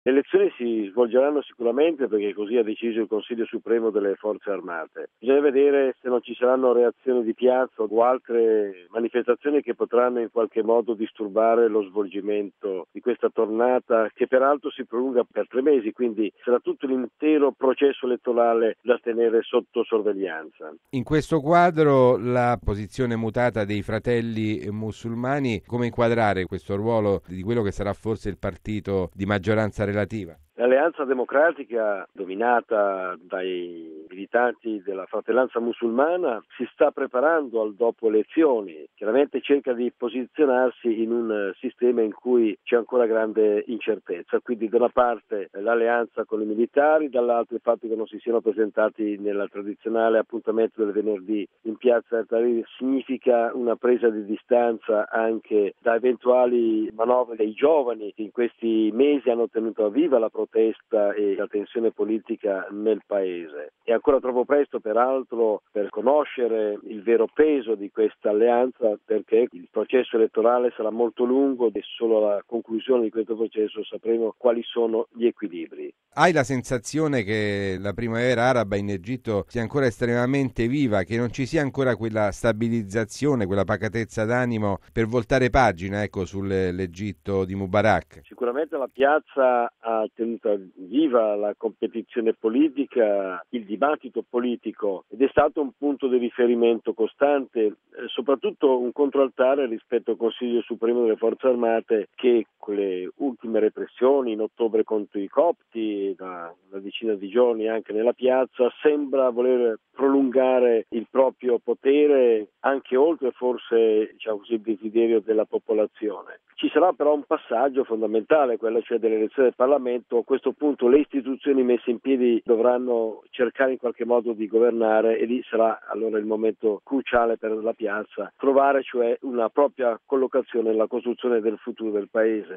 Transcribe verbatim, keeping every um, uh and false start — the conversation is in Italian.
Le elezioni si svolgeranno sicuramente perché così ha deciso il Consiglio Supremo delle Forze Armate. Bisogna vedere se non ci saranno reazioni di piazza o altre manifestazioni che potranno in qualche modo disturbare lo svolgimento di questa tornata, che peraltro si prolunga per tre mesi, quindi sarà tutto l'intero processo elettorale da tenere sotto sorveglianza. In questo quadro la posizione mutata dei Fratelli Musulmani, come inquadrare questo ruolo di quello che sarà forse il partito di maggioranza relativa? L'Alleanza Democratica, dominata dai militanti della Fratellanza Musulmana, si sta preparando al dopo elezioni. Chiaramente cerca di posizionarsi in un sistema in cui c'è ancora grande incertezza. Quindi da una parte l'alleanza con i militari, dall'altra il fatto che non si siano presentati nel tradizionale appuntamento del venerdì in piazza Tahrir significa una presa di distanza anche da eventuali manovre dei giovani che in questi mesi hanno tenuto viva la protesta e la tensione politica nel paese. È ancora troppo presto, peraltro, per conoscere il vero peso di questa alleanza, perché il processo elettorale sarà molto lungo e solo alla conclusione di questo processo sapremo quali sono gli equilibri. Hai la sensazione che la primavera araba in Egitto sia ancora estremamente viva, che non ci sia ancora quella stabilizzazione, quella pacatezza d'animo per voltare pagina, ecco, sull'Egitto di Mubarak? Sicuramente la piazza ha tenuto viva la competizione politica, il dibattito politico ed è stato un punto di riferimento costante, eh, soprattutto un controaltare rispetto al Consiglio Supremo delle Forze Armate che con le ultime repressioni in ottobre contro i copti, da una decina di giorni anche nella piazza, sembra voler prolungare il proprio potere anche oltre forse, diciamo così, il desiderio della popolazione. Ci sarà però un passaggio fondamentale, quello cioè delle elezioni del Parlamento. A questo punto le istituzioni messe in piedi dovranno cercare in qualche modo di governare e lì sarà allora il momento cruciale per la piazza, trovare cioè una propria collocazione nella costruzione del futuro del Paese.